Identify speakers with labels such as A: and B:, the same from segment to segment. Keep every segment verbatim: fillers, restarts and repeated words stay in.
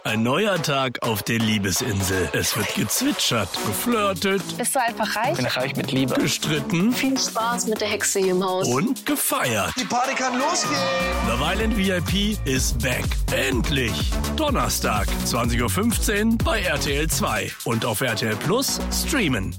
A: Ein neuer Tag auf der Liebesinsel. Es wird gezwitschert, geflirtet.
B: Bist du einfach reich?
C: Bin reich mit Liebe.
A: Gestritten.
B: Viel Spaß mit der Hexe hier im Haus.
A: Und gefeiert.
D: Die Party kann losgehen.
A: Love Island V I P ist back. Endlich. Donnerstag, zwanzig Uhr fünfzehn bei R T L zwei. Und auf R T L Plus streamen.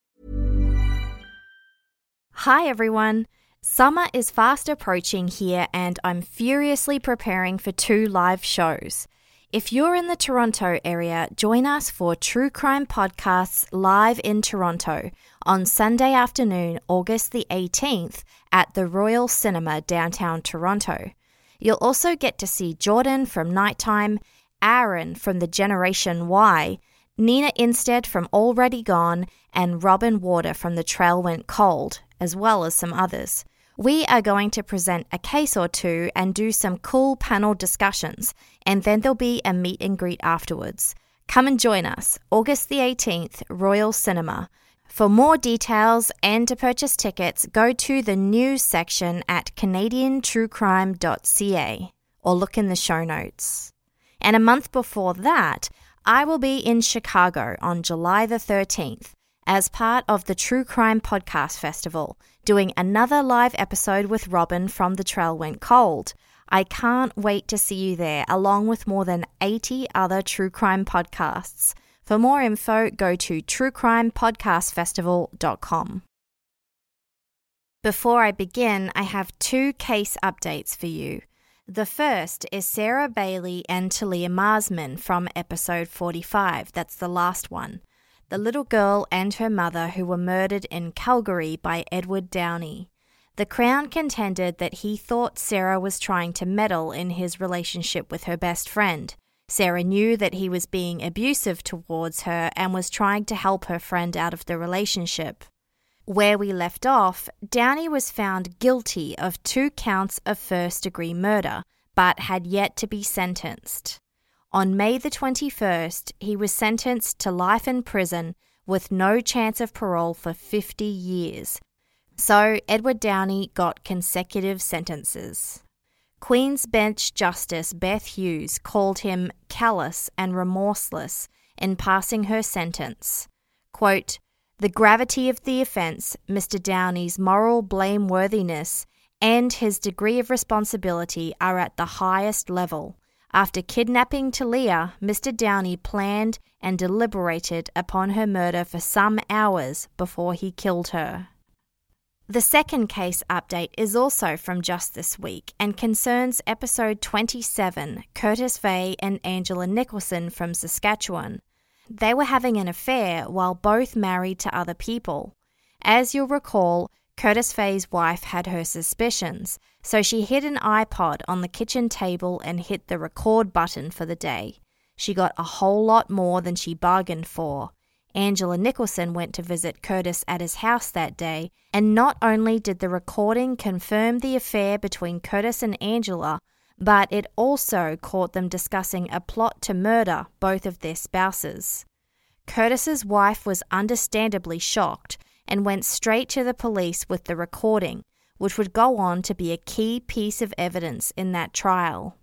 E: Hi everyone. Summer is fast approaching here and I'm furiously preparing for two live shows. If you're in the Toronto area, join us for True Crime Podcasts live in Toronto on Sunday afternoon, August the eighteenth at the Royal Cinema downtown Toronto. You'll also get to see Jordan from Nighttime, Aaron from the Generation Y, Nina Instead from Already Gone, and Robin Warder from The Trail Went Cold, as well as some others. We are going to present a case or two and do some cool panel discussions, and then there'll be a meet and greet afterwards. Come and join us, August the eighteenth, Royal Cinema. For more details and to purchase tickets, go to the news section at canadian true crime dot c a or look in the show notes. And a month before that, I will be in Chicago on July the thirteenth as part of the True Crime Podcast Festival, doing another live episode with Robin from The Trail Went Cold. I can't wait to see you there, along with more than eighty other true crime podcasts. For more info, go to true crime podcast festival dot com. Before I begin, I have two case updates for you. The first is Sarah Bailey and Talia Marsman from episode forty-five. That's the last one. The little girl and her mother who were murdered in Calgary by Edward Downey. The Crown contended that he thought Sarah was trying to meddle in his relationship with her best friend. Sarah knew that he was being abusive towards her and was trying to help her friend out of the relationship. Where we left off, Downey was found guilty of two counts of first-degree murder, but had yet to be sentenced. On May the twenty-first, he was sentenced to life in prison with no chance of parole for fifty years. So Edward Downey got consecutive sentences. Queen's Bench Justice Beth Hughes called him callous and remorseless in passing her sentence. Quote, "The gravity of the offence, Mister Downey's moral blameworthiness, and his degree of responsibility are at the highest level. After kidnapping Talia, Mister Downey planned and deliberated upon her murder for some hours before he killed her." The second case update is also from just this week and concerns episode twenty-seven, Curtis Vey and Angela Nicholson from Saskatchewan. They were having an affair while both married to other people. As you'll recall, Curtis Vey's wife had her suspicions, so she hid an iPod on the kitchen table and hit the record button for the day. She got a whole lot more than she bargained for. Angela Nicholson went to visit Curtis at his house that day, and not only did the recording confirm the affair between Curtis and Angela, but it also caught them discussing a plot to murder both of their spouses. Curtis's wife was understandably shocked and went straight to the police with the recording, which would go on to be a key piece of evidence in that trial.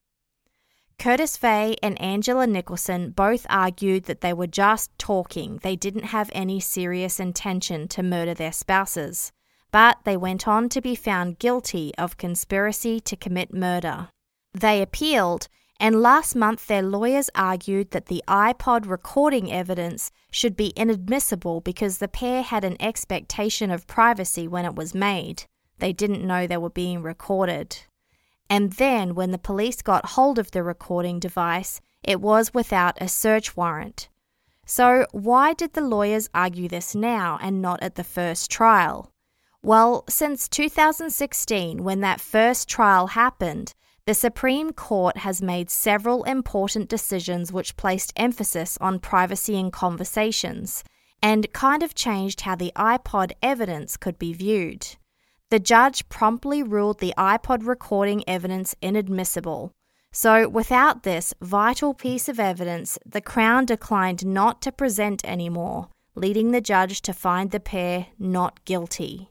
E: Curtis Vey and Angela Nicholson both argued that they were just talking, they didn't have any serious intention to murder their spouses, but they went on to be found guilty of conspiracy to commit murder. They appealed, and last month their lawyers argued that the iPod recording evidence should be inadmissible because the pair had an expectation of privacy when it was made. They didn't know they were being recorded. And then, when the police got hold of the recording device, it was without a search warrant. So why did the lawyers argue this now and not at the first trial? Well, since two thousand sixteen, when that first trial happened, the Supreme Court has made several important decisions which placed emphasis on privacy in conversations, and kind of changed how the iPod evidence could be viewed. The judge promptly ruled the iPod recording evidence inadmissible. So without this vital piece of evidence, the Crown declined not to present anymore, leading the judge to find the pair not guilty.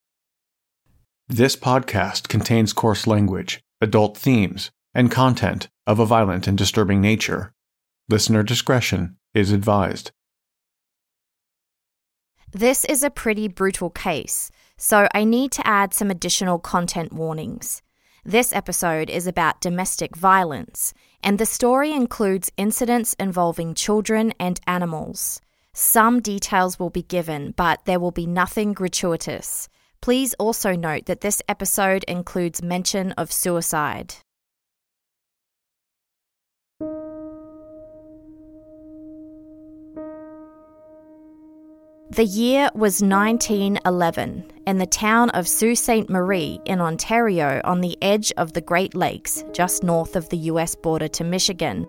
F: This podcast contains coarse language, adult themes, and content of a violent and disturbing nature. Listener discretion is advised.
E: This is a pretty brutal case, so I need to add some additional content warnings. This episode is about domestic violence, and the story includes incidents involving children and animals. Some details will be given, but there will be nothing gratuitous. Please also note that this episode includes mention of suicide. The year was nineteen eleven, in the town of Sault Ste. Marie in Ontario on the edge of the Great Lakes, just north of the U S border to Michigan.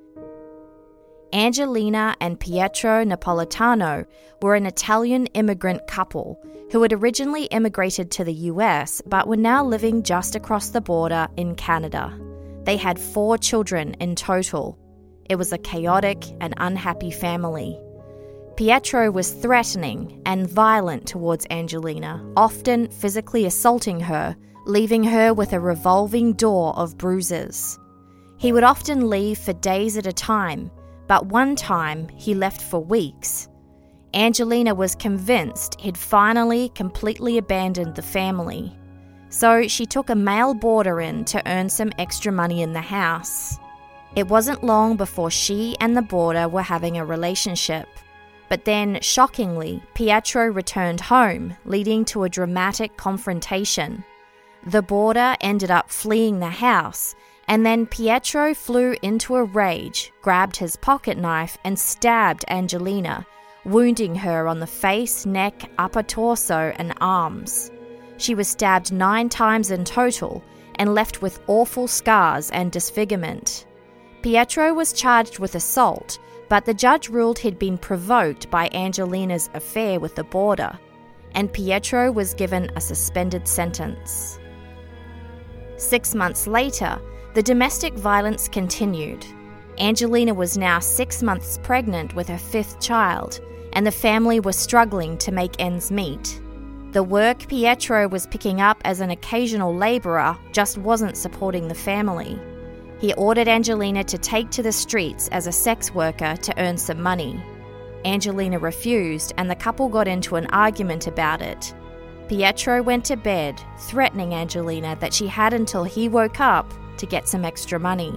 E: Angelina and Pietro Napolitano were an Italian immigrant couple who had originally immigrated to the U S but were now living just across the border in Canada. They had four children in total. It was a chaotic and unhappy family. Pietro was threatening and violent towards Angelina, often physically assaulting her, leaving her with a revolving door of bruises. He would often leave for days at a time, but one time he left for weeks. Angelina was convinced he'd finally completely abandoned the family. So she took a male boarder in to earn some extra money in the house. It wasn't long before she and the boarder were having a relationship. But then, shockingly, Pietro returned home, leading to a dramatic confrontation. The boarder ended up fleeing the house, and then Pietro flew into a rage, grabbed his pocket knife and stabbed Angelina, wounding her on the face, neck, upper torso and arms. She was stabbed nine times in total and left with awful scars and disfigurement. Pietro was charged with assault, but the judge ruled he'd been provoked by Angelina's affair with the boarder, and Pietro was given a suspended sentence. Six months later, the domestic violence continued. Angelina was now six months pregnant with her fifth child, and the family was struggling to make ends meet. The work Pietro was picking up as an occasional labourer just wasn't supporting the family. He ordered Angelina to take to the streets as a sex worker to earn some money. Angelina refused, and the couple got into an argument about it. Pietro went to bed, threatening Angelina that she had until he woke up to get some extra money.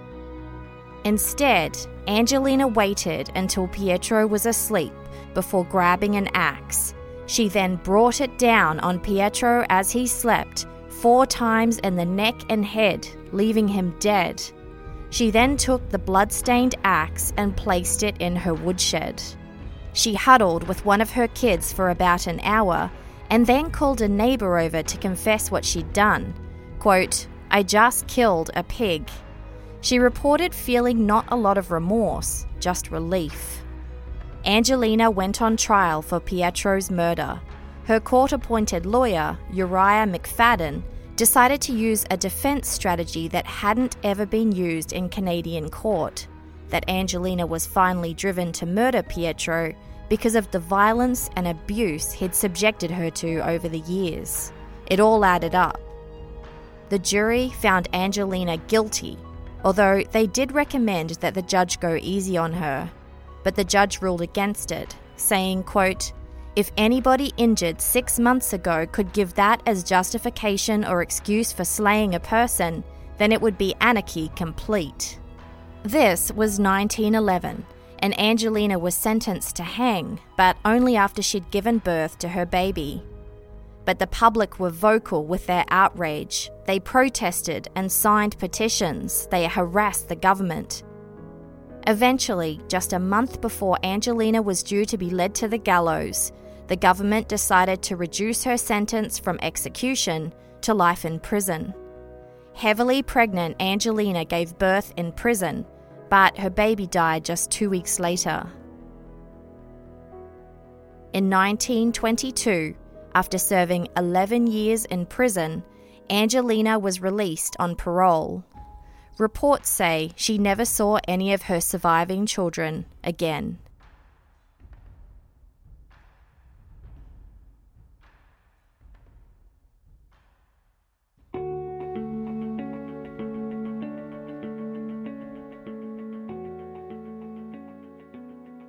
E: Instead, Angelina waited until Pietro was asleep before grabbing an axe. She then brought it down on Pietro as he slept, four times in the neck and head, leaving him dead. She then took the blood-stained axe and placed it in her woodshed. She huddled with one of her kids for about an hour and then called a neighbour over to confess what she'd done. Quote, "I just killed a pig." She reported feeling not a lot of remorse, just relief. Angelina went on trial for Pietro's murder. Her court-appointed lawyer, Uriah McFadden, decided to use a defense strategy that hadn't ever been used in Canadian court, that Angelina was finally driven to murder Pietro because of the violence and abuse he'd subjected her to over the years. It all added up. The jury found Angelina guilty, although they did recommend that the judge go easy on her. But the judge ruled against it, saying, quote, "If anybody injured six months ago could give that as justification or excuse for slaying a person, then it would be anarchy complete." This was nineteen eleven, and Angelina was sentenced to hang, but only after she'd given birth to her baby. But the public were vocal with their outrage. They protested and signed petitions. They harassed the government. Eventually, just a month before Angelina was due to be led to the gallows, the government decided to reduce her sentence from execution to life in prison. Heavily pregnant Angelina gave birth in prison, but her baby died just two weeks later. In nineteen twenty-two, after serving eleven years in prison, Angelina was released on parole. Reports say she never saw any of her surviving children again.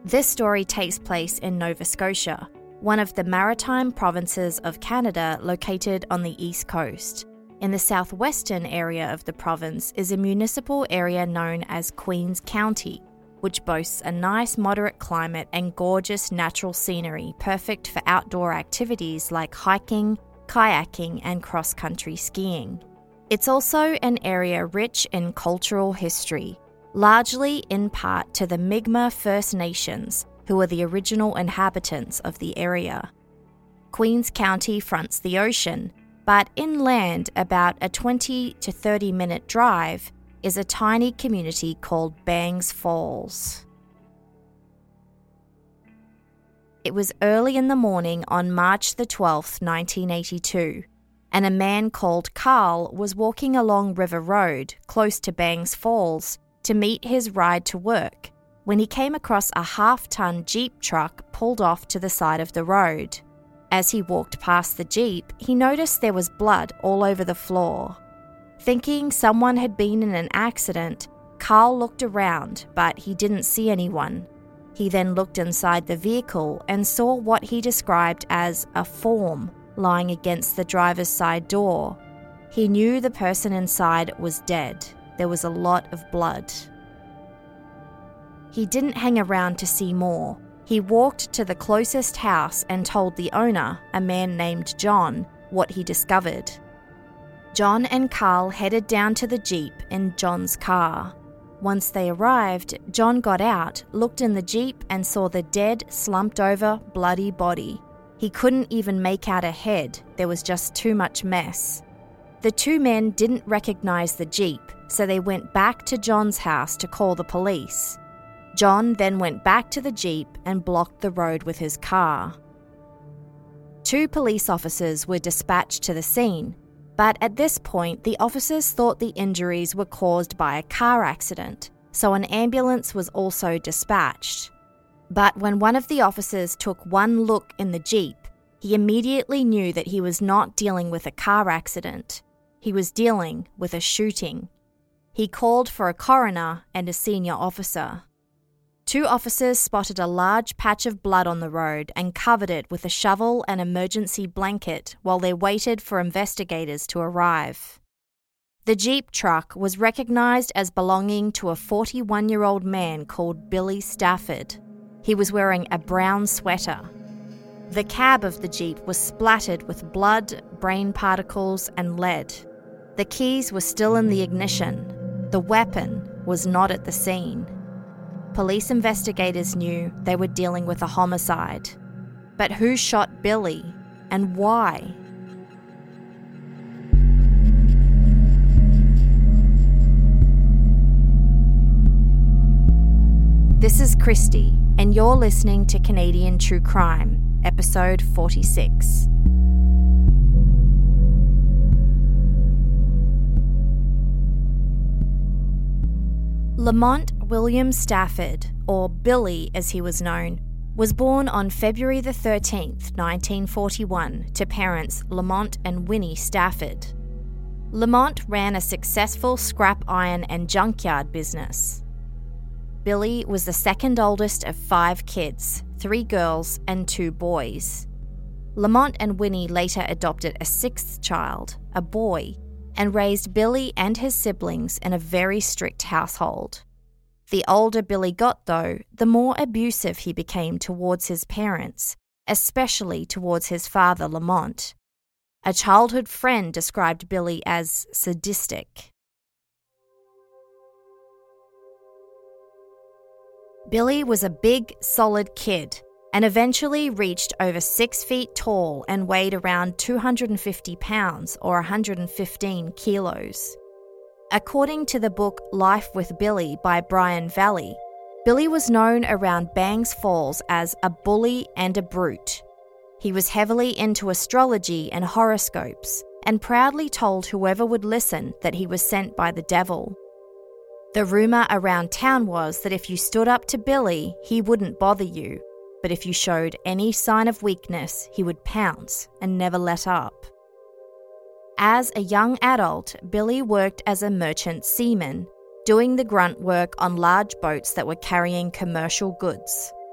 E: This story takes place in Nova Scotia, one of the maritime provinces of Canada located on the east coast. In the southwestern area of the province is a municipal area known as Queen's County, which boasts a nice moderate climate and gorgeous natural scenery perfect for outdoor activities like hiking, kayaking and cross-country skiing. It's also an area rich in cultural history, largely in part to the Mi'kmaq First Nations, who are the original inhabitants of the area. Queen's County fronts the ocean, but inland, about a twenty to thirty minute drive, is a tiny community called Bangs Falls. It was early in the morning on March the twelfth, nineteen eighty-two, and a man called Carl was walking along River Road, close to Bangs Falls, to meet his ride to work, when he came across a half-ton Jeep truck pulled off to the side of the road. As he walked past the Jeep, he noticed there was blood all over the floor. Thinking someone had been in an accident, Carl looked around, but he didn't see anyone. He then looked inside the vehicle and saw what he described as a form lying against the driver's side door. He knew the person inside was dead. There was a lot of blood. He didn't hang around to see more. He walked to the closest house and told the owner, a man named John, what he discovered. John and Carl headed down to the Jeep in John's car. Once they arrived, John got out, looked in the Jeep and saw the dead, slumped-over, bloody body. He couldn't even make out a head. There was just too much mess. The two men didn't recognize the Jeep, so they went back to John's house to call the police. John then went back to the Jeep and blocked the road with his car. Two police officers were dispatched to the scene, but at this point the officers thought the injuries were caused by a car accident, so an ambulance was also dispatched. But when one of the officers took one look in the Jeep, he immediately knew that he was not dealing with a car accident. He was dealing with a shooting. He called for a coroner and a senior officer. Two officers spotted a large patch of blood on the road and covered it with a shovel and emergency blanket while they waited for investigators to arrive. The Jeep truck was recognised as belonging to a forty-one-year-old man called Billy Stafford. He was wearing a brown sweater. The cab of the Jeep was splattered with blood, brain particles and lead. The keys were still in the ignition. The weapon was not at the scene. Police investigators knew they were dealing with a homicide. But who shot Billy and why? This is Christy, and you're listening to Canadian True Crime, episode forty-six. Lamont William Stafford, or Billy as he was known, was born on February the thirteenth, nineteen forty-one, to parents Lamont and Winnie Stafford. Lamont ran a successful scrap iron and junkyard business. Billy was the second oldest of five kids, three girls and two boys. Lamont and Winnie later adopted a sixth child, a boy, and raised Billy and his siblings in a very strict household. The older Billy got, though, the more abusive he became towards his parents, especially towards his father, Lamont. A childhood friend described Billy as sadistic. Billy was a big, solid kid and eventually reached over six feet tall and weighed around two hundred fifty pounds or one hundred fifteen kilos. According to the book Life with Billy by Brian Valley, Billy was known around Bangs Falls as a bully and a brute. He was heavily into astrology and horoscopes and proudly told whoever would listen that he was sent by the devil. The rumour around town was that if you stood up to Billy, he wouldn't bother you, but if you showed any sign of weakness, he would pounce and never let up. As a young adult, Billy worked as a merchant seaman, doing the grunt work on large boats that were carrying commercial goods.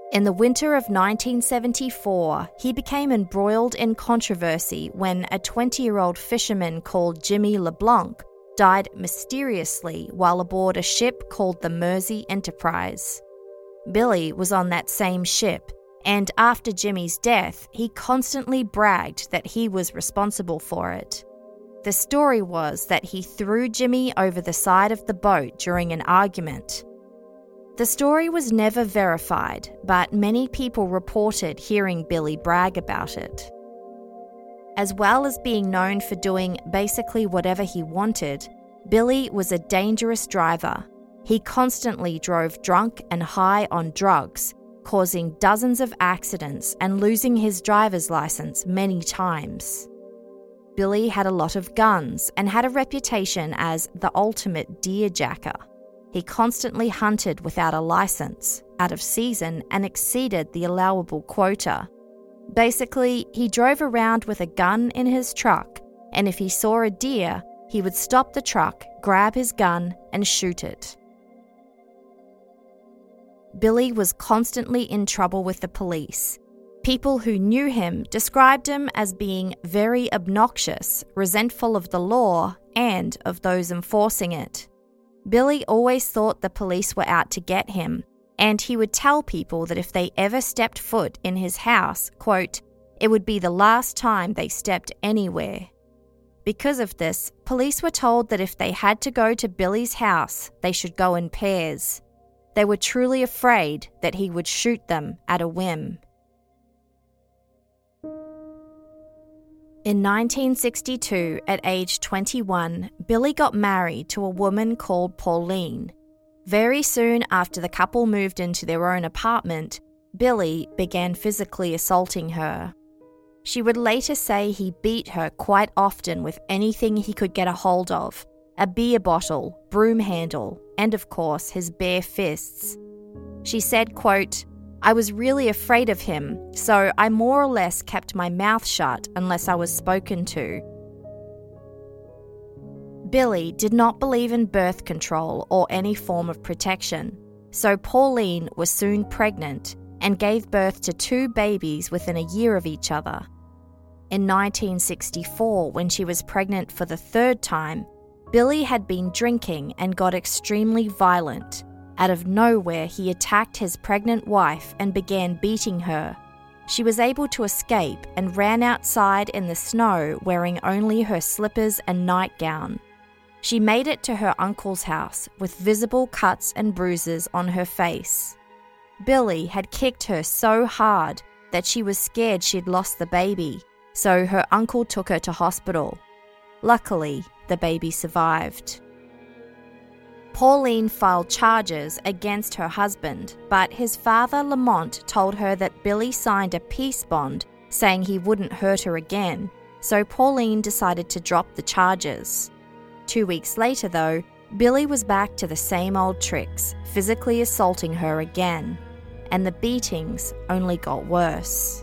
E: In the winter of nineteen seventy-four, he became embroiled in controversy when a twenty-year-old fisherman called Jimmy LeBlanc died mysteriously while aboard a ship called the Mersey Enterprise. Billy was on that same ship, and after Jimmy's death, he constantly bragged that he was responsible for it. The story was that he threw Jimmy over the side of the boat during an argument. The story was never verified, but many people reported hearing Billy brag about it. As well as being known for doing basically whatever he wanted, Billy was a dangerous driver. He constantly drove drunk and high on drugs, causing dozens of accidents and losing his driver's license many times. Billy had a lot of guns and had a reputation as the ultimate deerjacker. He constantly hunted without a license, out of season, and exceeded the allowable quota. Basically, he drove around with a gun in his truck, and if he saw a deer, he would stop the truck, grab his gun, and shoot it. Billy was constantly in trouble with the police. People who knew him described him as being very obnoxious, resentful of the law, and of those enforcing it. Billy always thought the police were out to get him, and he would tell people that if they ever stepped foot in his house, quote, it would be the last time they stepped anywhere. Because of this, police were told that if they had to go to Billy's house, they should go in pairs. They were truly afraid that he would shoot them at a whim. In nineteen sixty-two, at age twenty-one, Billy got married to a woman called Pauline. Very soon after the couple moved into their own apartment, Billy began physically assaulting her. She would later say he beat her quite often with anything he could get a hold of, a beer bottle, broom handle, and of course his bare fists. She said, quote, I was really afraid of him, so I more or less kept my mouth shut unless I was spoken to. Billy did not believe in birth control or any form of protection, so Pauline was soon pregnant and gave birth to two babies within a year of each other. In nineteen sixty-four, when she was pregnant for the third time, Billy had been drinking and got extremely violent. Out of nowhere, he attacked his pregnant wife and began beating her. She was able to escape and ran outside in the snow wearing only her slippers and nightgown. She made it to her uncle's house with visible cuts and bruises on her face. Billy had kicked her so hard that she was scared she'd lost the baby, so her uncle took her to hospital. Luckily, the baby survived. Pauline filed charges against her husband, but his father, Lamont, told her that Billy signed a peace bond saying he wouldn't hurt her again, so Pauline decided to drop the charges. Two weeks later, though, Billy was back to the same old tricks, physically assaulting her again, and the beatings only got worse.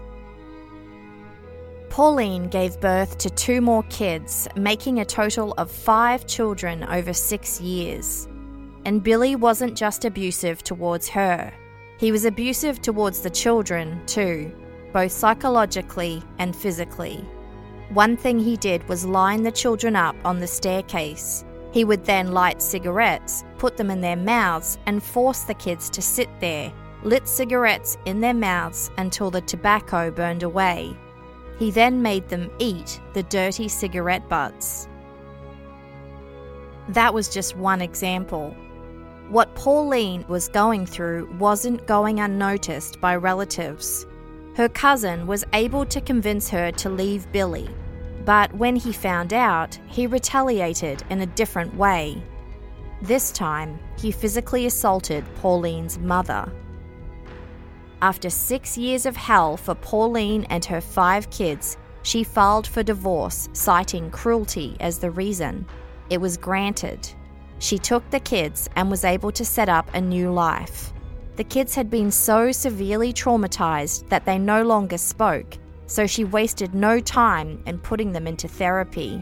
E: Pauline gave birth to two more kids, making a total of five children over six years. And Billy wasn't just abusive towards her. He was abusive towards the children too, both psychologically and physically. One thing he did was line the children up on the staircase. He would then light cigarettes, put them in their mouths, and force the kids to sit there, lit cigarettes in their mouths until the tobacco burned away. He then made them eat the dirty cigarette butts. That was just one example. What Pauline was going through wasn't going unnoticed by relatives. Her cousin was able to convince her to leave Billy, but when he found out, he retaliated in a different way. This time, he physically assaulted Pauline's mother. After six years of hell for Pauline and her five kids, she filed for divorce, citing cruelty as the reason. It was granted. She took the kids and was able to set up a new life. The kids had been so severely traumatized that they no longer spoke, so she wasted no time in putting them into therapy.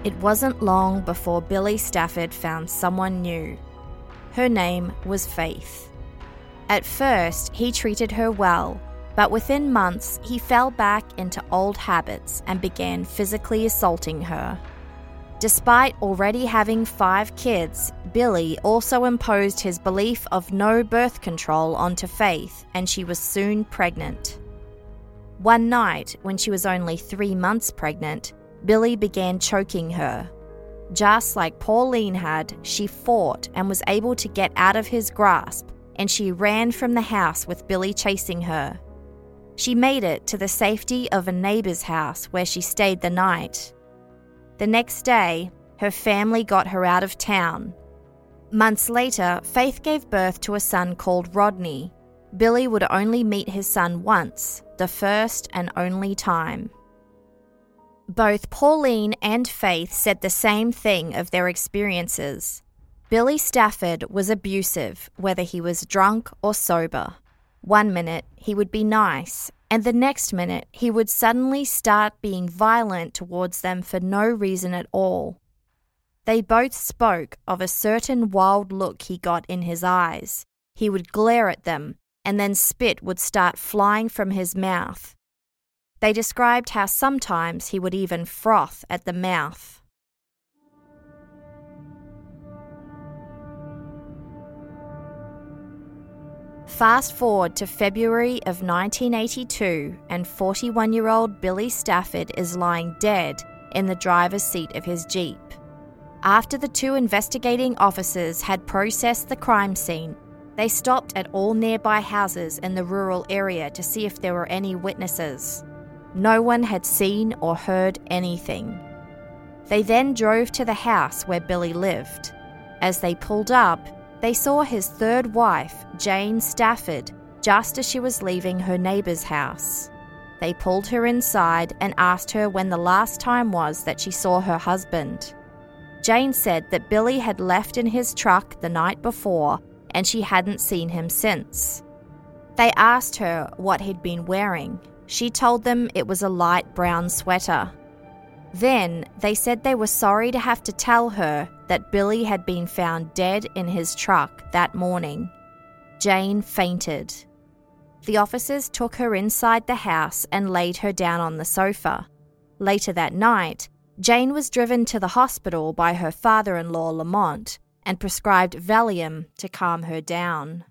E: It wasn't long before Billy Stafford found someone new. Her name was Faith. At first, he treated her well, but within months, he fell back into old habits and began physically assaulting her. Despite already having five kids, Billy also imposed his belief of no birth control onto Faith, and she was soon pregnant. One night, when she was only three months pregnant, Billy began choking her. Just like Pauline had, she fought and was able to get out of his grasp, and she ran from the house with Billy chasing her. She made it to the safety of a neighbour's house where she stayed the night. The next day, her family got her out of town. Months later, Faith gave birth to a son called Rodney. Billy would only meet his son once, the first and only time. Both Pauline and Faith said the same thing of their experiences. Billy Stafford was abusive, whether he was drunk or sober. One minute, he would be nice, and the next minute, he would suddenly start being violent towards them for no reason at all. They both spoke of a certain wild look he got in his eyes. He would glare at them, and then spit would start flying from his mouth. They described how sometimes he would even froth at the mouth. Fast forward to February of nineteen eighty-two, and forty-one-year-old Billy Stafford is lying dead in the driver's seat of his Jeep. After the two investigating officers had processed the crime scene, they stopped at all nearby houses in the rural area to see if there were any witnesses. No one had seen or heard anything. They then drove to the house where Billy lived. As they pulled up, they saw his third wife, Jane Stafford, just as she was leaving her neighbour's house. They pulled her inside and asked her when the last time was that she saw her husband. Jane said that Billy had left in his truck the night before and she hadn't seen him since. They asked her what he'd been wearing. She told them it was a light brown sweater. Then they said they were sorry to have to tell her that Billy had been found dead in his truck that morning. Jane fainted. The officers took her inside the house and laid her down on the sofa. Later that night, Jane was driven to the hospital by her father-in-law Lamont and prescribed Valium to calm her down.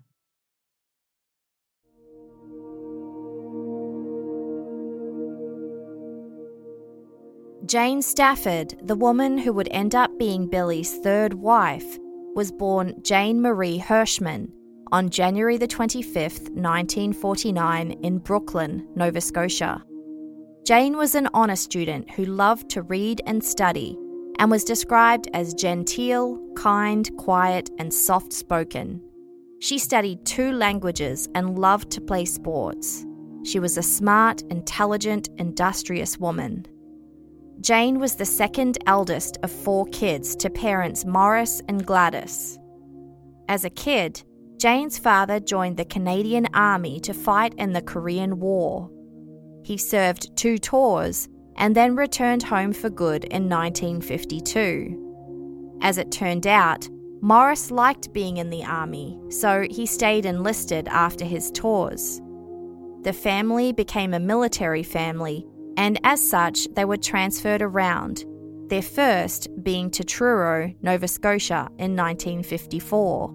E: Jane Stafford, the woman who would end up being Billy's third wife, was born Jane Marie Hirschman on January the twenty-fifth, nineteen forty-nine in Brooklyn, Nova Scotia. Jane was an honour student who loved to read and study and was described as genteel, kind, quiet and soft-spoken. She studied two languages and loved to play sports. She was a smart, intelligent, industrious woman. Jane was the second eldest of four kids to parents Morris and Gladys. As a kid, Jane's father joined the Canadian Army to fight in the Korean War. He served two tours and then returned home for good in nineteen fifty-two. As it turned out, Morris liked being in the army, so he stayed enlisted after his tours. The family became a military family, and as such, they were transferred around, their first being to Truro, Nova Scotia in nineteen fifty-four.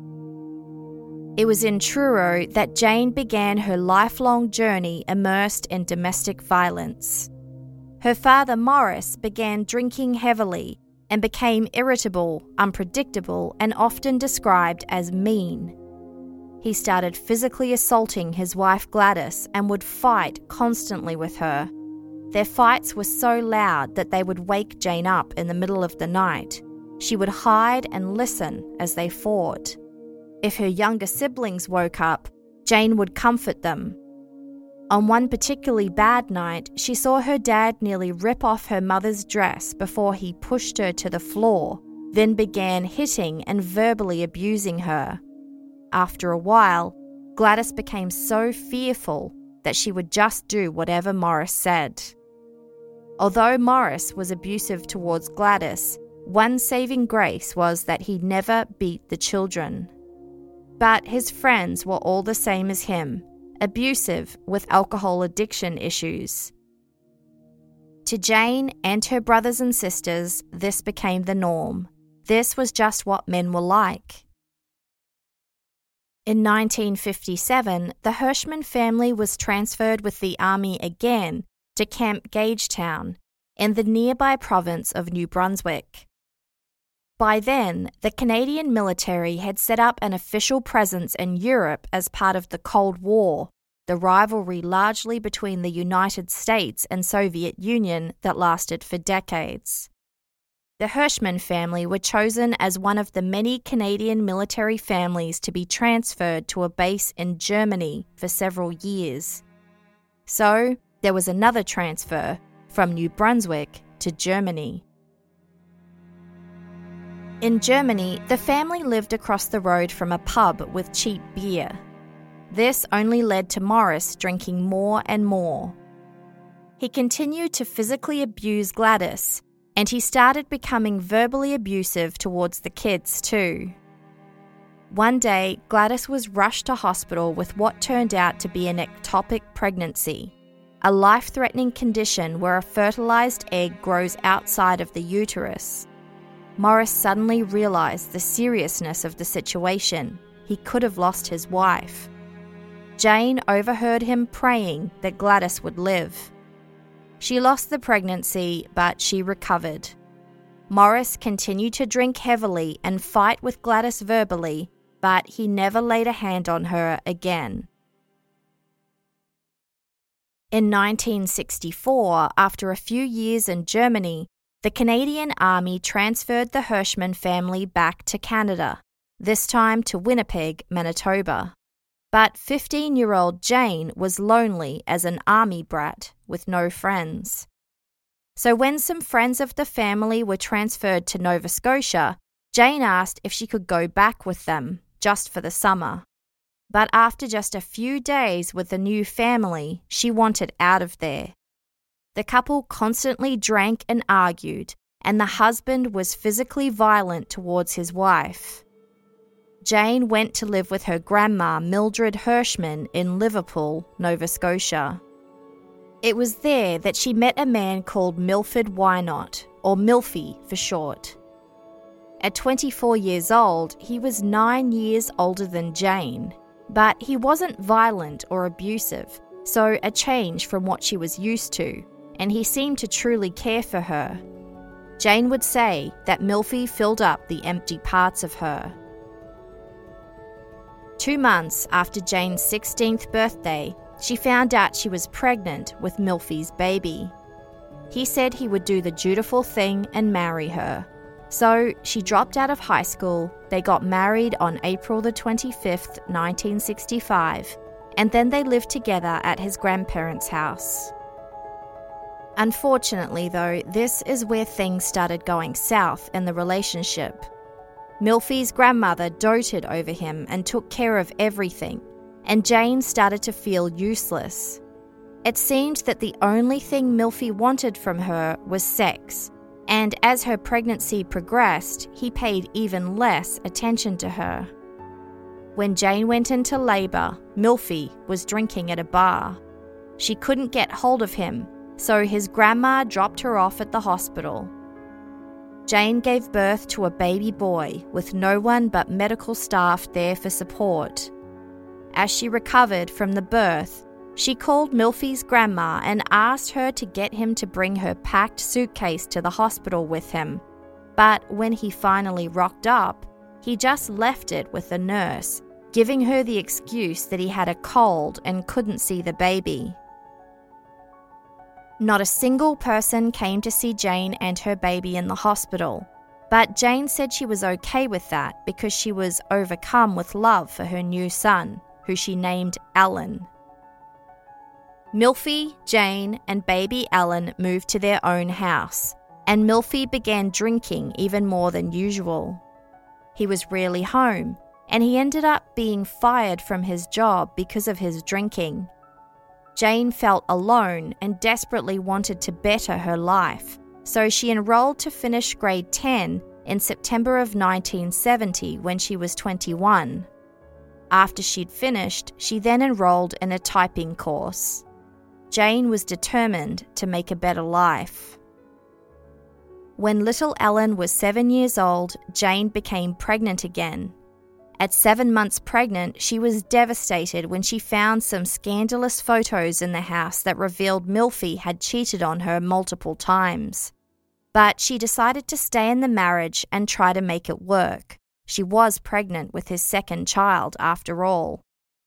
E: It was in Truro that Jane began her lifelong journey immersed in domestic violence. Her father Morris began drinking heavily and became irritable, unpredictable, and often described as mean. He started physically assaulting his wife Gladys and would fight constantly with her. Their fights were so loud that they would wake Jane up in the middle of the night. She would hide and listen as they fought. If her younger siblings woke up, Jane would comfort them. On one particularly bad night, she saw her dad nearly rip off her mother's dress before he pushed her to the floor, then began hitting and verbally abusing her. After a while, Gladys became so fearful that she would just do whatever Morris said. Although Morris was abusive towards Gladys, one saving grace was that he never beat the children. But his friends were all the same as him, abusive with alcohol addiction issues. To Jane and her brothers and sisters, this became the norm. This was just what men were like. In nineteen fifty-seven, the Hirschman family was transferred with the army again to Camp Gagetown in the nearby province of New Brunswick. By then, the Canadian military had set up an official presence in Europe as part of the Cold War, the rivalry largely between the United States and Soviet Union that lasted for decades. The Hirschman family were chosen as one of the many Canadian military families to be transferred to a base in Germany for several years. So, there was another transfer from New Brunswick to Germany. In Germany, the family lived across the road from a pub with cheap beer. This only led to Morris drinking more and more. He continued to physically abuse Gladys, and he started becoming verbally abusive towards the kids too. One day, Gladys was rushed to hospital with what turned out to be an ectopic pregnancy, a life-threatening condition where a fertilized egg grows outside of the uterus. Morris suddenly realized the seriousness of the situation. He could have lost his wife. Jane overheard him praying that Gladys would live. She lost the pregnancy, but she recovered. Morris continued to drink heavily and fight with Gladys verbally, but he never laid a hand on her again. In nineteen sixty-four, after a few years in Germany, the Canadian Army transferred the Hirschman family back to Canada, this time to Winnipeg, Manitoba. But fifteen-year-old Jane was lonely as an army brat with no friends. So when some friends of the family were transferred to Nova Scotia, Jane asked if she could go back with them, just for the summer. But after just a few days with the new family, she wanted out of there. The couple constantly drank and argued, and the husband was physically violent towards his wife. Jane went to live with her grandma, Mildred Hirschman, in Liverpool, Nova Scotia. It was there that she met a man called Milford Wynot, or Milfy for short. At twenty-four years old, he was nine years older than Jane, but he wasn't violent or abusive, so a change from what she was used to, and he seemed to truly care for her. Jane would say that Milfy filled up the empty parts of her. Two months after Jane's sixteenth birthday, she found out she was pregnant with Milfy's baby. He said he would do the dutiful thing and marry her. So she dropped out of high school, they got married on April the twenty-fifth, nineteen sixty-five, and then they lived together at his grandparents' house. Unfortunately, though, this is where things started going south in the relationship. Milfy's grandmother doted over him and took care of everything, and Jane started to feel useless. It seemed that the only thing Milfy wanted from her was sex, and as her pregnancy progressed, he paid even less attention to her. When Jane went into labour, Milfy was drinking at a bar. She couldn't get hold of him, so his grandma dropped her off at the hospital. Jane gave birth to a baby boy with no one but medical staff there for support. As she recovered from the birth, she called Milfy's grandma and asked her to get him to bring her packed suitcase to the hospital with him. But when he finally rocked up, he just left it with the nurse, giving her the excuse that he had a cold and couldn't see the baby. Not a single person came to see Jane and her baby in the hospital, but Jane said she was okay with that because she was overcome with love for her new son, who she named Alan. Milfy, Jane, and baby Alan moved to their own house, and Milfy began drinking even more than usual. He was rarely home, and he ended up being fired from his job because of his drinking. Jane felt alone and desperately wanted to better her life, so she enrolled to finish grade ten in September of nineteen seventy when she was twenty-one. After she'd finished, she then enrolled in a typing course. Jane was determined to make a better life. When little Ellen was seven years old, Jane became pregnant again. At seven months pregnant, she was devastated when she found some scandalous photos in the house that revealed Milphie had cheated on her multiple times. But she decided to stay in the marriage and try to make it work. She was pregnant with his second child after all.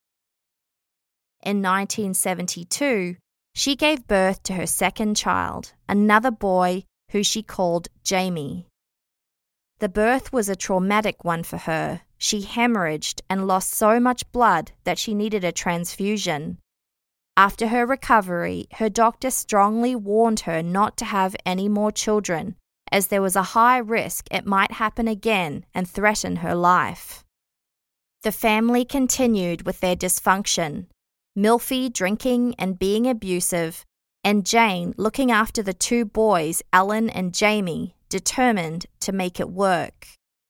E: In nineteen seventy-two, she gave birth to her second child, another boy who she called Jamie. The birth was a traumatic one for her. She hemorrhaged and lost so much blood that she needed a transfusion. After her recovery, her doctor strongly warned her not to have any more children, as there was a high risk it might happen again and threaten her life. The family continued with their dysfunction, Milphie drinking and being abusive, and Jane looking after the two boys, Ellen and Jamie, determined to make it work.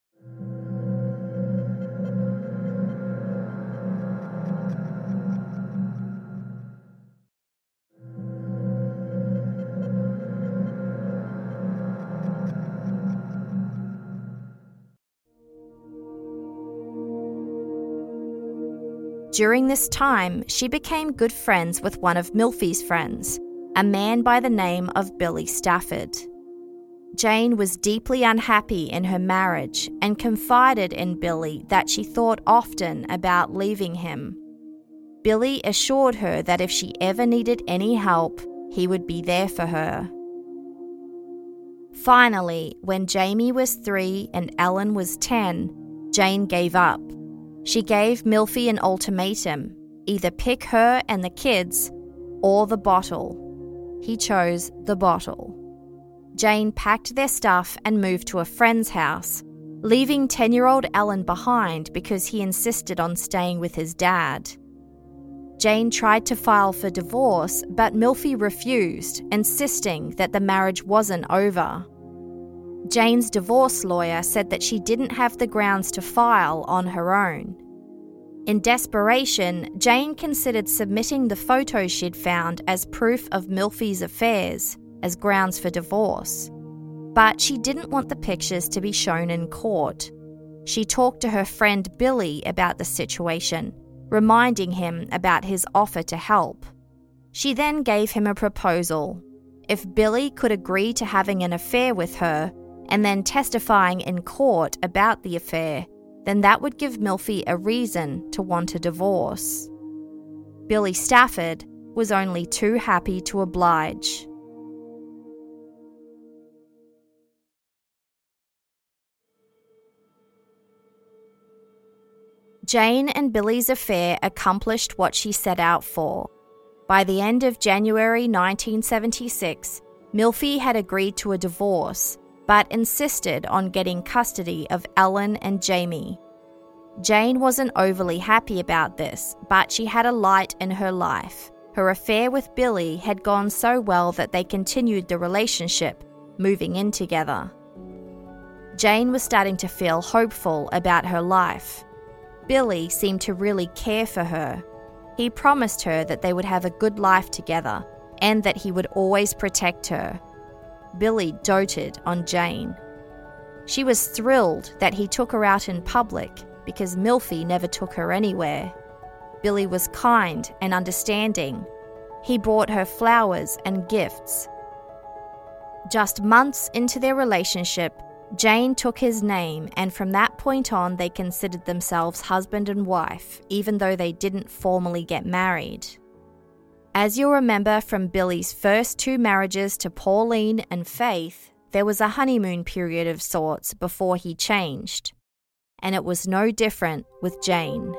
E: During this time, she became good friends with one of Milphie's friends, a man by the name of Billy Stafford. Jane was deeply unhappy in her marriage and confided in Billy that she thought often about leaving him. Billy assured her that if she ever needed any help, he would be there for her. Finally, when Jamie was three and Ellen was ten, Jane gave up. She gave Milphie an ultimatum, either pick her and the kids or the bottle. He chose the bottle. Jane packed their stuff and moved to a friend's house, leaving ten-year-old Ellen behind because he insisted on staying with his dad. Jane tried to file for divorce, but Milphie refused, insisting that the marriage wasn't over. Jane's divorce lawyer said that she didn't have the grounds to file on her own. In desperation, Jane considered submitting the photos she'd found as proof of Milphie's affairs as grounds for divorce. But she didn't want the pictures to be shown in court. She talked to her friend Billy about the situation, reminding him about his offer to help. She then gave him a proposal. If Billy could agree to having an affair with her, and then testifying in court about the affair, then that would give Milphie a reason to want a divorce. Billy Stafford was only too happy to oblige. Jane and Billy's affair accomplished what she set out for. By the end of January nineteen seventy-six, Milphie had agreed to a divorce, but insisted on getting custody of Ellen and Jamie. Jane wasn't overly happy about this, but she had a light in her life. Her affair with Billy had gone so well that they continued the relationship, moving in together. Jane was starting to feel hopeful about her life. Billy seemed to really care for her. He promised her that they would have a good life together and that he would always protect her. Billy doted on Jane. She was thrilled that he took her out in public because Milphie never took her anywhere. Billy was kind and understanding. He brought her flowers and gifts. Just months into their relationship, Jane took his name, and from that point on they considered themselves husband and wife, even though they didn't formally get married. As you'll remember from Billy's first two marriages to Pauline and Faith, there was a honeymoon period of sorts before he changed. And it was no different with Jane.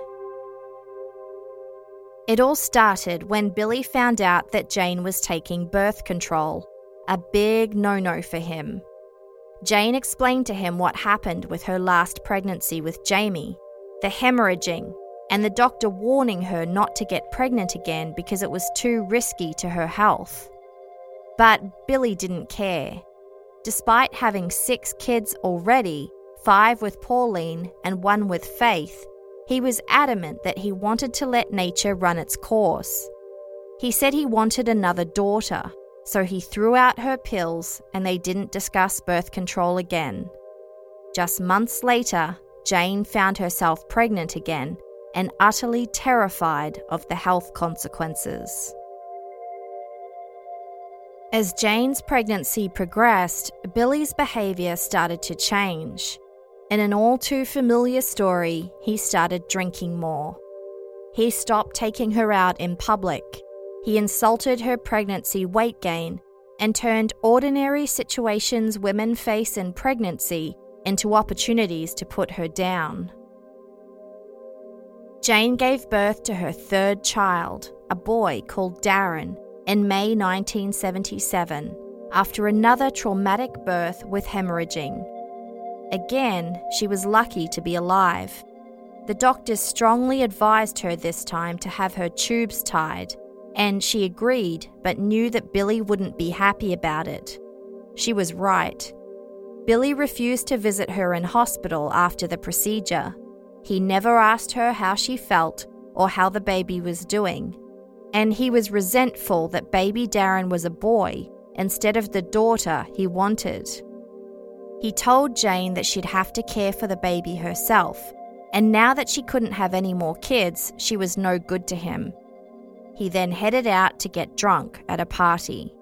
E: It all started when Billy found out that Jane was taking birth control, a big no-no for him. Jane explained to him what happened with her last pregnancy with Jamie, the hemorrhaging, and the doctor warning her not to get pregnant again because it was too risky to her health. But Billy didn't care. Despite having six kids already, five with Pauline and one with Faith, he was adamant that he wanted to let nature run its course. He said he wanted another daughter, so he threw out her pills and they didn't discuss birth control again. Just months later, Jane found herself pregnant again and utterly terrified of the health consequences. As Jane's pregnancy progressed, Billy's behaviour started to change. In an all too familiar story, he started drinking more. He stopped taking her out in public. He insulted her pregnancy weight gain and turned ordinary situations women face in pregnancy into opportunities to put her down. Jane gave birth to her third child, a boy called Darren, in May nineteen seventy-seven, after another traumatic birth with hemorrhaging. Again, she was lucky to be alive. The doctors strongly advised her this time to have her tubes tied, and she agreed but knew that Billy wouldn't be happy about it. She was right. Billy refused to visit her in hospital after the procedure. He never asked her how she felt or how the baby was doing, and he was resentful that baby Darren was a boy instead of the daughter he wanted. He told Jane that she'd have to care for the baby herself, and now that she couldn't have any more kids, she was no good to him. He then headed out to get drunk at a party.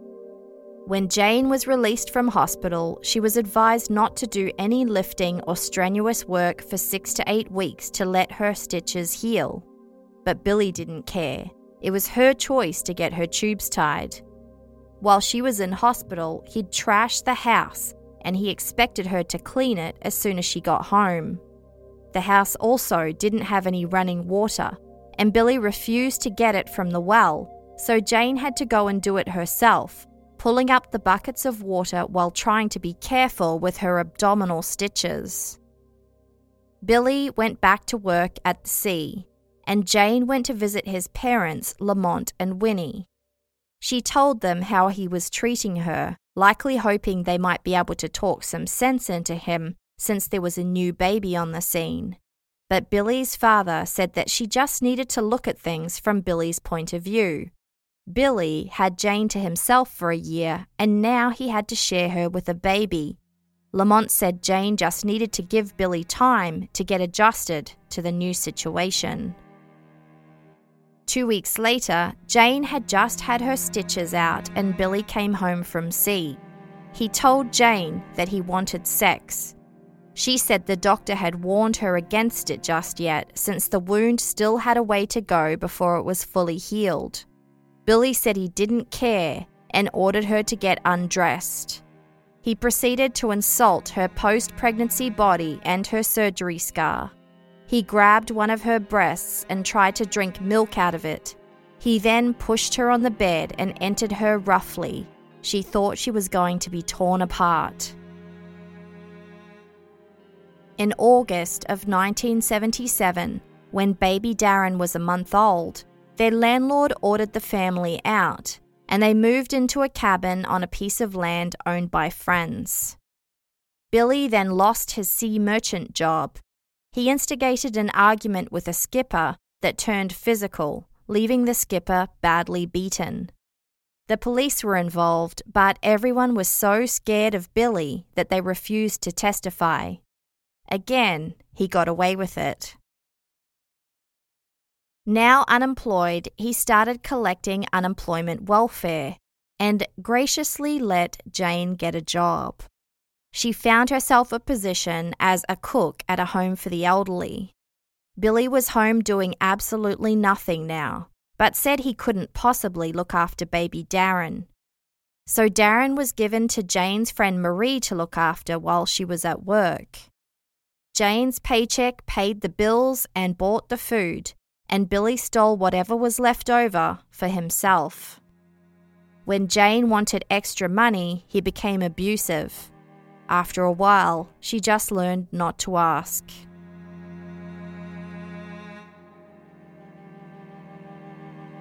E: When Jane was released from hospital, she was advised not to do any lifting or strenuous work for six to eight weeks to let her stitches heal. But Billy didn't care. It was her choice to get her tubes tied. While she was in hospital, he'd trashed the house, and he expected her to clean it as soon as she got home. The house also didn't have any running water, and Billy refused to get it from the well, so Jane had to go and do it herself, pulling up the buckets of water while trying to be careful with her abdominal stitches. Billy went back to work at the sea, and Jane went to visit his parents, Lamont and Winnie. She told them how he was treating her, likely hoping they might be able to talk some sense into him since there was a new baby on the scene. But Billy's father said that she just needed to look at things from Billy's point of view. Billy had Jane to himself for a year, and now he had to share her with a baby. Lamont said Jane just needed to give Billy time to get adjusted to the new situation. Two weeks later, Jane had just had her stitches out and Billy came home from sea. He told Jane that he wanted sex. She said the doctor had warned her against it just yet, since the wound still had a way to go before it was fully healed. Billy said he didn't care and ordered her to get undressed. He proceeded to insult her post-pregnancy body and her surgery scar. He grabbed one of her breasts and tried to drink milk out of it. He then pushed her on the bed and entered her roughly. She thought she was going to be torn apart. In August of nineteen seventy-seven, when baby Darren was a month old, their landlord ordered the family out, and they moved into a cabin on a piece of land owned by friends. Billy then lost his sea merchant job. He instigated an argument with a skipper that turned physical, leaving the skipper badly beaten. The police were involved, but everyone was so scared of Billy that they refused to testify. Again, he got away with it. Now unemployed, he started collecting unemployment welfare and graciously let Jane get a job. She found herself a position as a cook at a home for the elderly. Billy was home doing absolutely nothing now, but said he couldn't possibly look after baby Darren. So Darren was given to Jane's friend Marie to look after while she was at work. Jane's paycheck paid the bills and bought the food, and Billy stole whatever was left over for himself. When Jane wanted extra money, he became abusive. After a while, she just learned not to ask.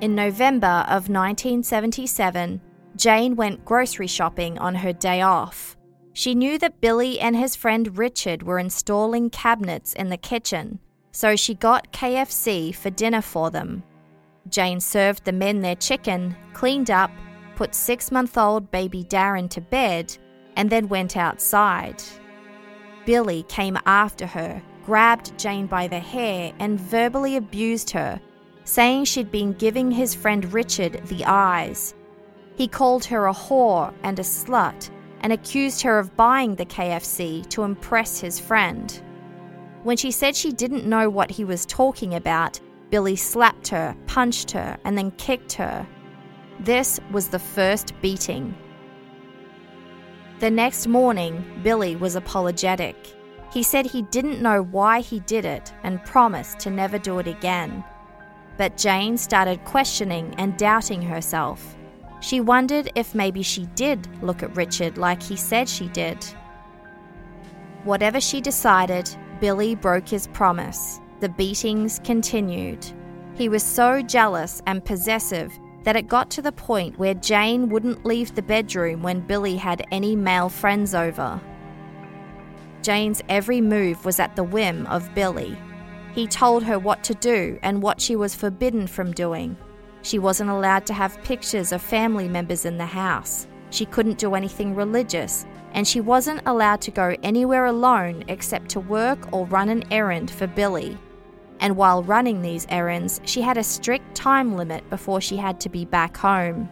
E: In November of nineteen seventy-seven, Jane went grocery shopping on her day off. She knew that Billy and his friend Richard were installing cabinets in the kitchen, so she got K F C for dinner for them. Jane served the men their chicken, cleaned up, put six-month-old baby Darren to bed, and then went outside. Billy came after her, grabbed Jane by the hair and verbally abused her, saying she'd been giving his friend Richard the eyes. He called her a whore and a slut and accused her of buying the K F C to impress his friend. When she said she didn't know what he was talking about, Billy slapped her, punched her, and then kicked her. This was the first beating. The next morning, Billy was apologetic. He said he didn't know why he did it and promised to never do it again. But Jane started questioning and doubting herself. She wondered if maybe she did look at Richard like he said she did. Whatever she decided, Billy broke his promise. The beatings continued. He was so jealous and possessive that it got to the point where Jane wouldn't leave the bedroom when Billy had any male friends over. Jane's every move was at the whim of Billy. He told her what to do and what she was forbidden from doing. She wasn't allowed to have pictures of family members in the house. She couldn't do anything religious, and she wasn't allowed to go anywhere alone except to work or run an errand for Billy. And while running these errands, she had a strict time limit before she had to be back home.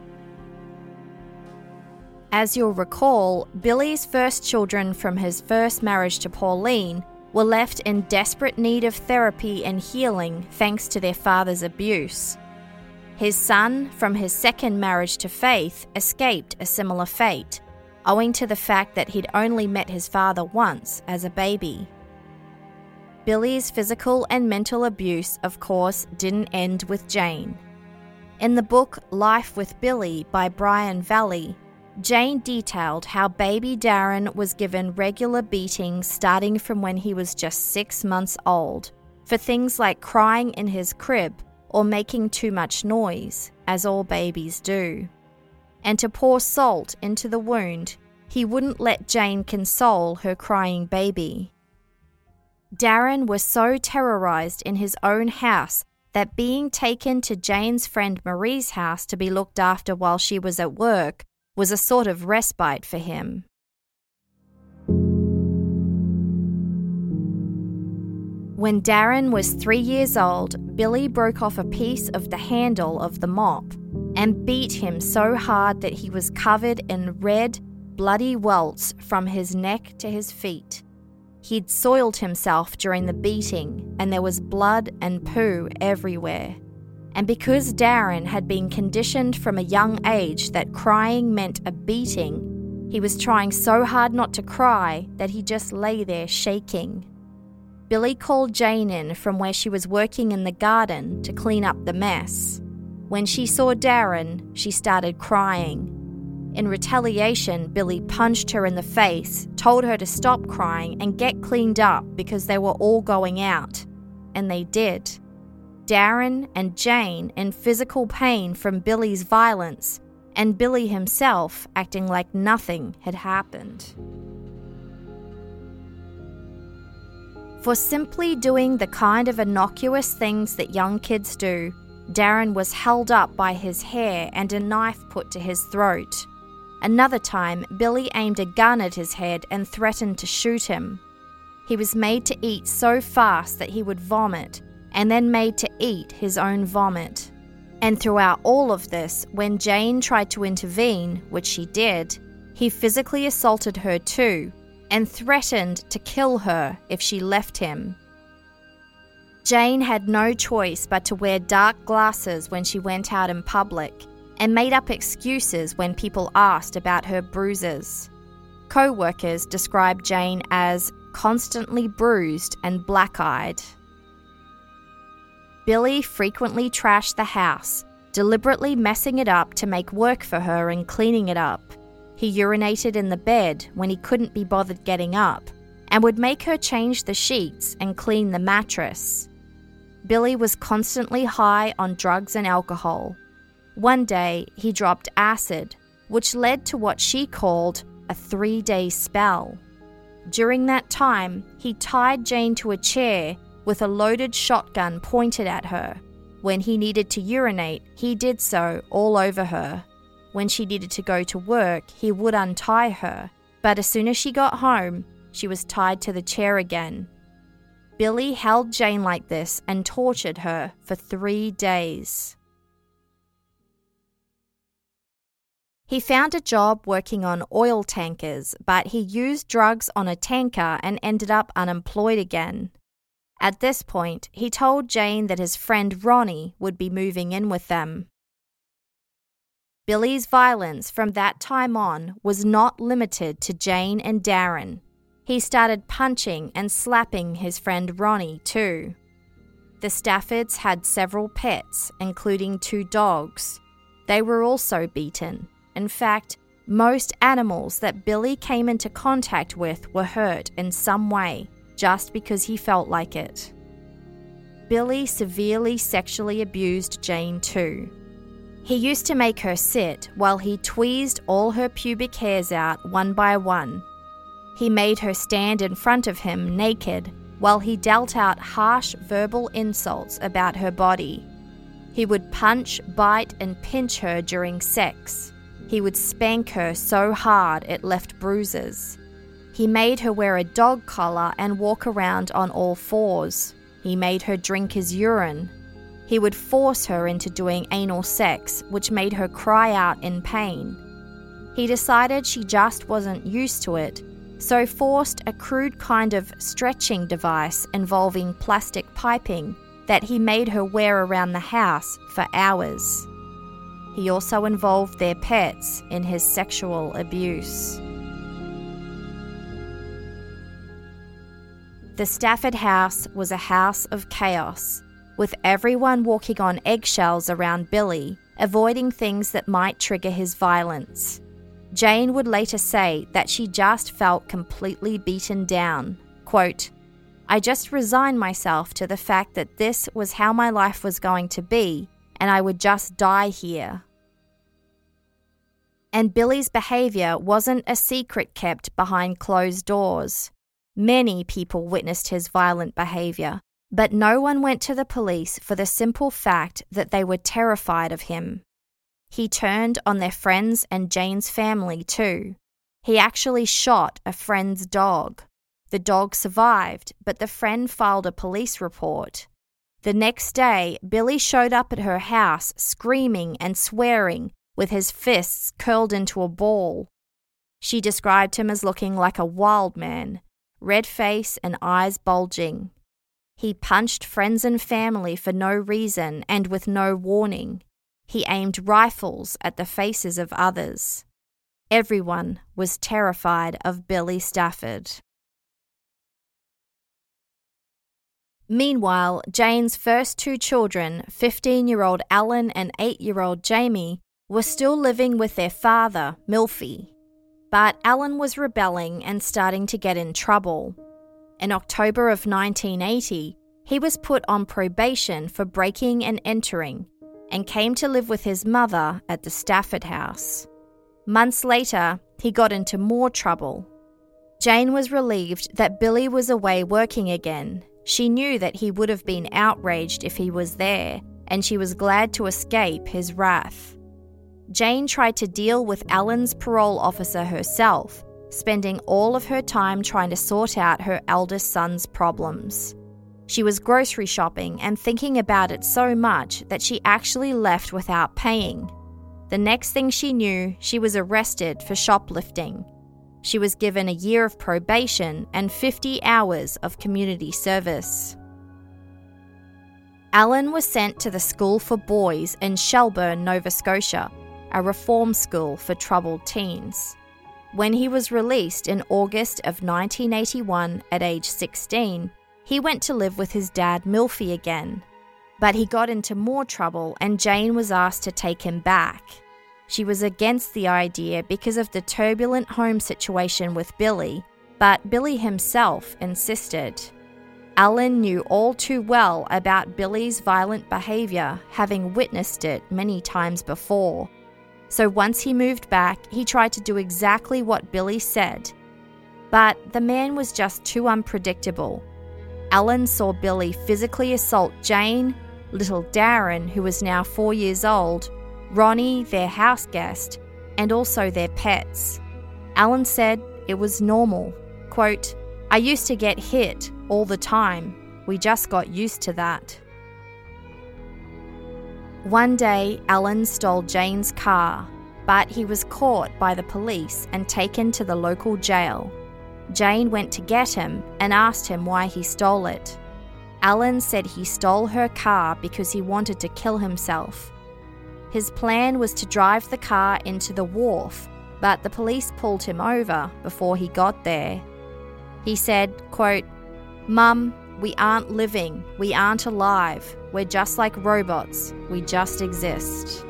E: As you'll recall, Billy's first children from his first marriage to Pauline were left in desperate need of therapy and healing thanks to their father's abuse. His son, from his second marriage to Faith, escaped a similar fate, owing to the fact that he'd only met his father once as a baby. Billy's physical and mental abuse, of course, didn't end with Jane. In the book Life with Billy by Brian Valley, Jane detailed how baby Darren was given regular beatings starting from when he was just six months old, for things like crying in his crib or making too much noise, as all babies do. And to pour salt into the wound, he wouldn't let Jane console her crying baby. Darren was so terrorized in his own house that being taken to Jane's friend Marie's house to be looked after while she was at work was a sort of respite for him. When Darren was three years old, Billy broke off a piece of the handle of the mop and beat him so hard that he was covered in red, bloody welts from his neck to his feet. He'd soiled himself during the beating, and there was blood and poo everywhere. And because Darren had been conditioned from a young age that crying meant a beating, he was trying so hard not to cry that he just lay there shaking. Billy called Jane in from where she was working in the garden to clean up the mess. When she saw Darren, she started crying. In retaliation, Billy punched her in the face, told her to stop crying and get cleaned up because they were all going out. And they did. Darren and Jane in physical pain from Billy's violence, and Billy himself acting like nothing had happened. For simply doing the kind of innocuous things that young kids do, Darren was held up by his hair and a knife put to his throat. Another time, Billy aimed a gun at his head and threatened to shoot him. He was made to eat so fast that he would vomit, and then made to eat his own vomit. And throughout all of this, when Jane tried to intervene, which she did, he physically assaulted her too, and threatened to kill her if she left him. Jane had no choice but to wear dark glasses when she went out in public, and made up excuses when people asked about her bruises. Co-workers described Jane as constantly bruised and black-eyed. Billy frequently trashed the house, deliberately messing it up to make work for her and cleaning it up. He urinated in the bed when he couldn't be bothered getting up, and would make her change the sheets and clean the mattress. Billy was constantly high on drugs and alcohol. One day, he dropped acid, which led to what she called a three-day spell. During that time, he tied Jane to a chair with a loaded shotgun pointed at her. When he needed to urinate, he did so all over her. When she needed to go to work, he would untie her, but as soon as she got home, she was tied to the chair again. Billy held Jane like this and tortured her for three days. He found a job working on oil tankers, but he used drugs on a tanker and ended up unemployed again. At this point, he told Jane that his friend Ronnie would be moving in with them. Billy's violence from that time on was not limited to Jane and Darren. He started punching and slapping his friend Ronnie too. The Staffords had several pets, including two dogs. They were also beaten. In fact, most animals that Billy came into contact with were hurt in some way, just because he felt like it. Billy severely sexually abused Jane too. He used to make her sit while he tweezed all her pubic hairs out one by one. He made her stand in front of him naked while he dealt out harsh verbal insults about her body. He would punch, bite, and pinch her during sex. He would spank her so hard it left bruises. He made her wear a dog collar and walk around on all fours. He made her drink his urine. He would force her into doing anal sex, which made her cry out in pain. He decided she just wasn't used to it, so forced a crude kind of stretching device involving plastic piping that he made her wear around the house for hours. He also involved their pets in his sexual abuse. The Stafford house was a house of chaos, with everyone walking on eggshells around Billy, avoiding things that might trigger his violence. Jane would later say that she just felt completely beaten down. Quote, "I just resigned myself to the fact that this was how my life was going to be, and I would just die here." And Billy's behavior wasn't a secret kept behind closed doors. Many people witnessed his violent behavior, but no one went to the police for the simple fact that they were terrified of him. He turned on their friends and Jane's family too. He actually shot a friend's dog. The dog survived, but the friend filed a police report. The next day, Billy showed up at her house screaming and swearing, with his fists curled into a ball. She described him as looking like a wild man, red face and eyes bulging. He punched friends and family for no reason and with no warning. He aimed rifles at the faces of others. Everyone was terrified of Billy Stafford. Meanwhile, Jane's first two children, fifteen-year-old Alan and eight-year-old Jamie, were still living with their father, Milfy. But Alan was rebelling and starting to get in trouble. In October of nineteen eighty, he was put on probation for breaking and entering and came to live with his mother at the Stafford house. Months later, he got into more trouble. Jane was relieved that Billy was away working again. She knew that he would have been outraged if he was there, and she was glad to escape his wrath. Jane tried to deal with Alan's parole officer herself, spending all of her time trying to sort out her eldest son's problems. She was grocery shopping and thinking about it so much that she actually left without paying. The next thing she knew, she was arrested for shoplifting. She was given a year of probation and fifty hours of community service. Alan was sent to the School for Boys in Shelburne, Nova Scotia, a reform school for troubled teens. When he was released in August of nineteen eighty-one at age sixteen, he went to live with his dad Milfy again. But he got into more trouble and Jane was asked to take him back. She was against the idea because of the turbulent home situation with Billy, but Billy himself insisted. Alan knew all too well about Billy's violent behaviour, having witnessed it many times before. So once he moved back, he tried to do exactly what Billy said. But the man was just too unpredictable. Alan saw Billy physically assault Jane, little Darren, who was now four years old, Ronnie, their house guest, and also their pets. Alan said it was normal. Quote, "I used to get hit all the time. We just got used to that." One day, Alan stole Jane's car, but he was caught by the police and taken to the local jail. Jane went to get him and asked him why he stole it. Alan said he stole her car because he wanted to kill himself. His plan was to drive the car into the wharf, but the police pulled him over before he got there. He said, quote, "Mum, we aren't living, we aren't alive, we're just like robots, we just exist."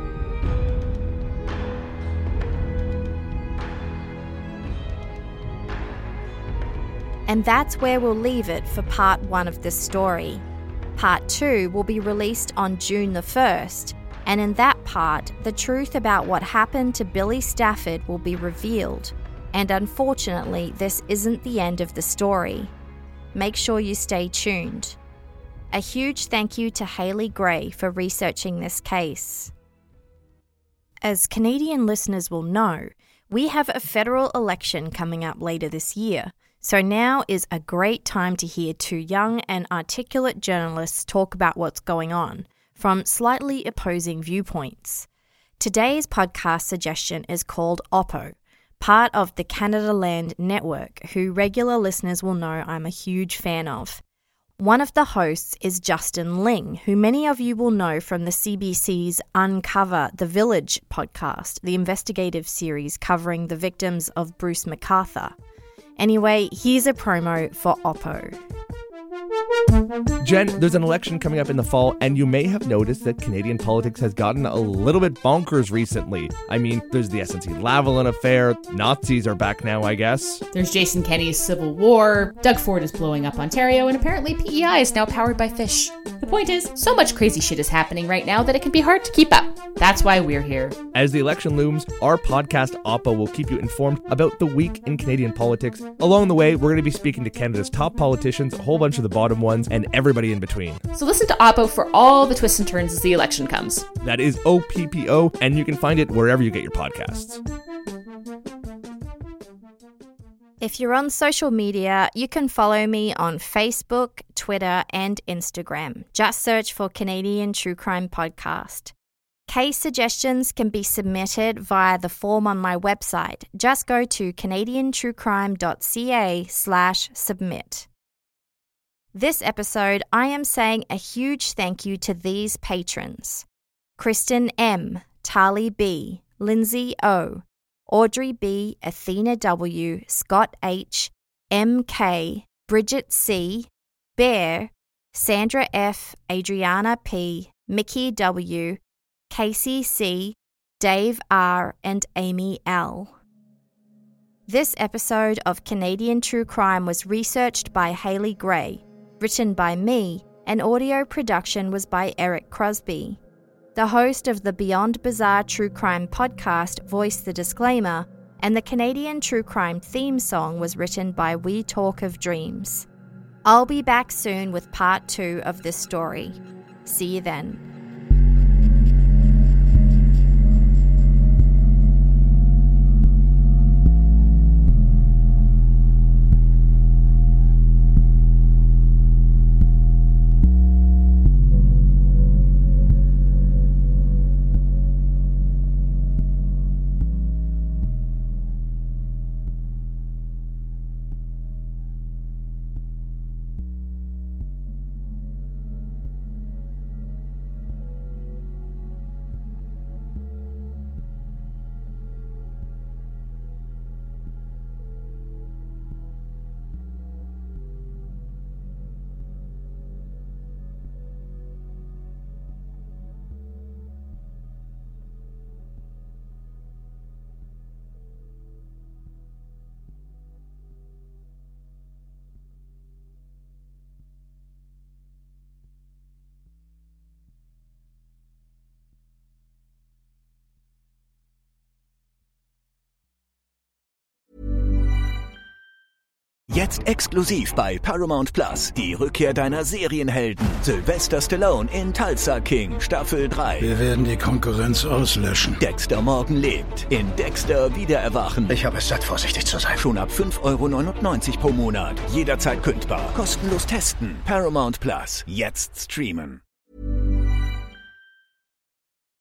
E: And that's where we'll leave it for part one of this story. Part two will be released on June the first, and in that part, the truth about what happened to Billy Stafford will be revealed. And unfortunately, this isn't the end of the story. Make sure you stay tuned. A huge thank you to Hayley Gray for researching this case. As Canadian listeners will know, we have a federal election coming up later this year, so now is a great time to hear two young and articulate journalists talk about what's going on, from slightly opposing viewpoints. Today's podcast suggestion is called Oppo, part of the Canadaland Network, who regular listeners will know I'm a huge fan of. One of the hosts is Justin Ling, who many of you will know from the C B C's Uncover the Village podcast, the investigative series covering the victims of Bruce McArthur. Anyway, here's a promo for Oppo.
C: Jen, there's an election coming up in the fall, and you may have noticed that Canadian politics has gotten a little bit bonkers recently. I mean, there's the S N C-Lavalin affair, Nazis are back now, I guess.
D: There's Jason Kenney's Civil War, Doug Ford is blowing up Ontario, and apparently P E I is now powered by fish. The point is, so much crazy shit is happening right now that it can be hard to keep up. That's why we're here.
C: As the election looms, our podcast, Oppo, will keep you informed about the week in Canadian politics. Along the way, we're going to be speaking to Canada's top politicians, a whole bunch of the bottom ones, and everybody in between.
D: So listen to Oppo for all the twists and turns as the election comes.
C: That is O P P O, and you can find it wherever you get your podcasts.
E: If you're on social media, you can follow me on Facebook, Twitter, and Instagram. Just search for Canadian True Crime Podcast. Case suggestions can be submitted via the form on my website. Just go to canadiantruecrime.ca slash submit. This episode, I am saying a huge thank you to these patrons: Kristen M, Tali B, Lindsay O, Audrey B, Athena W, Scott H, M K, Bridget C, Bear, Sandra F, Adriana P, Mickey W, Casey C, Dave R, and Amy L. This episode of Canadian True Crime was researched by Hayley Gray, written by me, and audio production was by Eric Crosby. The host of the Beyond Bizarre True Crime podcast voiced the disclaimer, and the Canadian True Crime theme song was written by We Talk of Dreams. I'll be back soon with part two of this story. See you then.
G: Jetzt exklusiv bei Paramount Plus. Die Rückkehr deiner Serienhelden. Sylvester Stallone in Tulsa King, Staffel drei.
H: Wir werden die Konkurrenz auslöschen.
G: Dexter Morgan lebt. In Dexter Wiedererwachen.
H: Ich habe es satt, vorsichtig zu sein.
G: Schon ab fünf Euro neunundneunzig pro Monat. Jederzeit kündbar. Kostenlos testen. Paramount Plus. Jetzt streamen.